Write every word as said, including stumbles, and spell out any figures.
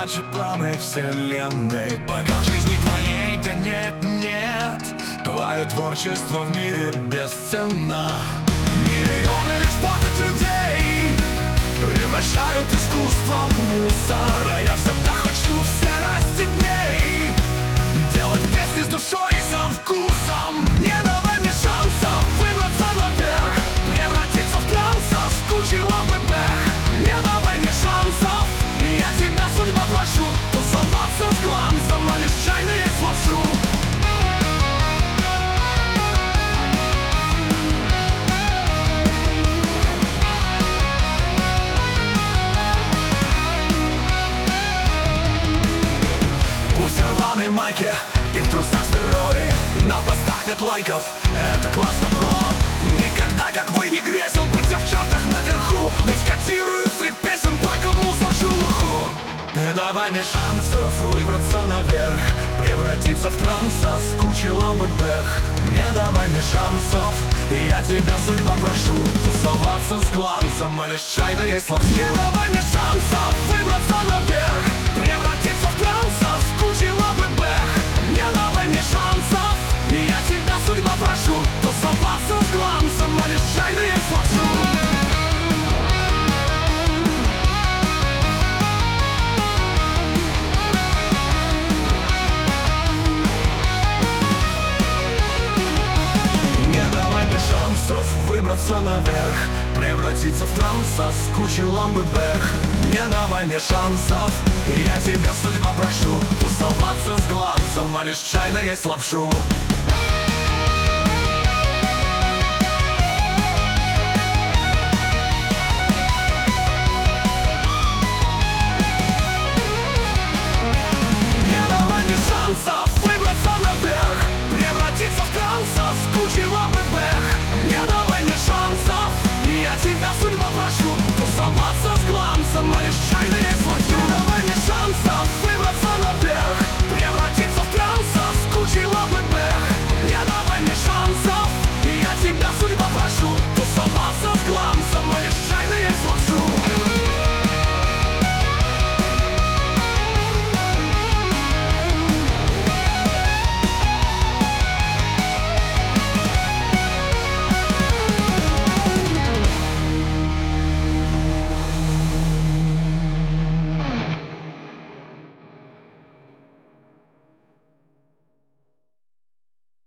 иначе планы вселенной. Пока в жизни твоей да нет, нет, твое творчество в мире бесценно. Миллионы лишь пахнут людей превращают искусство в мусор. А я всегда хочу все расти дней делать песни с душой и со вкусом. Не давай мне шансов выбраться наверх, превратиться в транса с кучей ламп и пэх. Не давай мне шансов, я тебя судьба прошу, тусоваться с гланцем, а лишь чайные слашу. Пусть рваные майки и в трусах стероиды, на постах нет лайков, это классно, бро. Никогда, как вы, не грезил быть в чартах наверху, ведь котирую среди песен только мусор шелуху. Не давай мне шансов выбраться наверх, превратиться в транса с кучей ламп и пэх. Не давай мне шансов, я тебя судьба прошу, тусоваться с гланцем, а лишь чайные слова. Не давай мне шансов выбраться наверх, превратиться в транса с кучей ламп и пэх. Не давай мне шансов, я тебя судьба прошу, тусоваться с гланцем, а лишь чайные слова. Шансов выбраться наверх, превратиться в транса с кучей ламп и пэх. Не давай мне шансов, я тебя судьба прошу, тусоваться с глазом, а лишь чайно есть лапшу.